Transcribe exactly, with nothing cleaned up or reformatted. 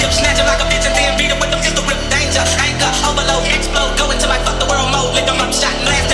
Snatch him like a bitch and then beat him with the pistol whip. Danger, anger, overload, explode. Go into my fuck the world mode. Lick 'em up, shot and blast.